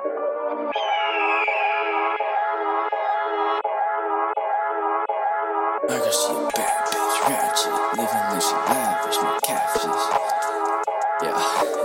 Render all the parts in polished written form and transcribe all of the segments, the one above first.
I can see a bad bitch, ratchet, living like she lavish, my catfish. Yeah.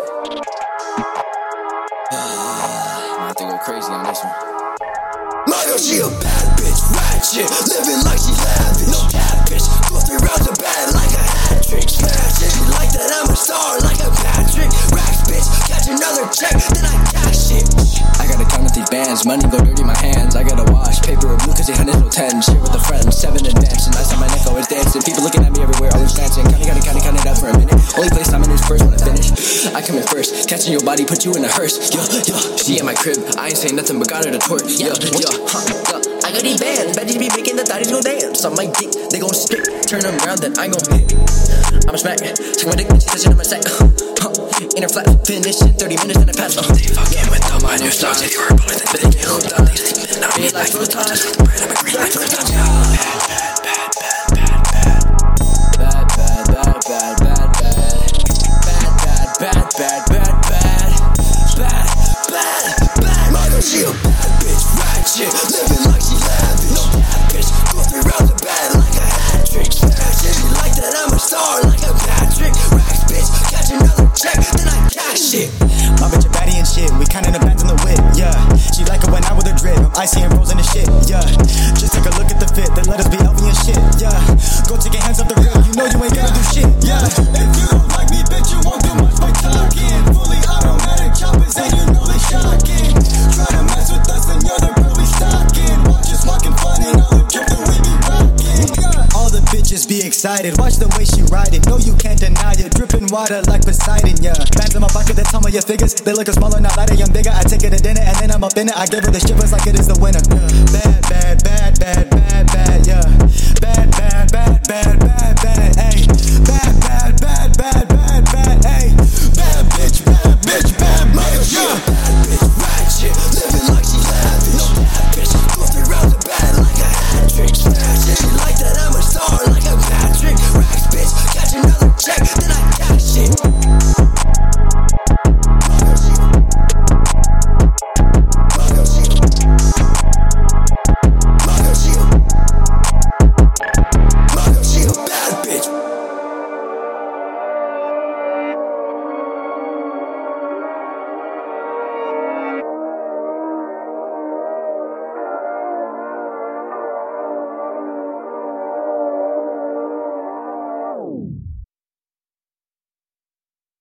I have to go crazy on this one. I can see a bad bitch, ratchet, living like she lavish. No catfish, go 3 rounds of bad like a hat trick. Smash it, she like that I'm a star like a Patrick. Racks bitch, catch another check, then I cash it. I gotta count up these bands, money go dirty my hands. I gotta wash paper of blue cause they had no 10. Share with a friend, 7 advance. And last time my neck always dancing. People looking at me everywhere, always dancing. Count it up for a minute. Only place I'm in is first when I finish. I come in first, catching your body, put you in a hearse. Yeah. She at my crib, I ain't saying nothing but got her to twerk. Yeah. I got these bands, bitches be making the thotties go dance. On my dick, they gon' stick. Turn them around, then I gon' hit. I'm a smack, take my dick, she touching on my sack. In her flat, finish in 30 minutes, then I pass. They fucking with all my new songs. If you are bullet, then they get hooked on. These things been on me like food toss. I'm a green light for the touch. She a bad bitch, ratchet, living like she lavish. No bad bitch, go 3 rounds of bad like a hat trick. Smash it, she like that I'm a star like a Patrick. Racks bitch, catch another check, then I cash it. My bitch a baddie and shit, we kinda depends on the whip, yeah. She like it when I with a drip, I'm icy and frozen and shit, yeah. Just take a look at the fit, then let us be healthy and shit, yeah. Go take your hands off the rip, you know you ain't gonna do shit, yeah. If you don't like me, bitch, you won't do much by talking. Fully automatic choppers and you know they shocking. Try to mess with us and you're the probably stalking. Watch us walking funny, all the drip that we be rocking, yeah. All the bitches be excited, watch the way she ride it. No, you can't deny it, dripping water like Poseidon, yeah. Bands in my pocket that tell me your figures, they look smaller, not lighter, young bigger. I take it to dinner and then I'm up in it. I give her the shivers like it is the winter. Bad, yeah. Bad.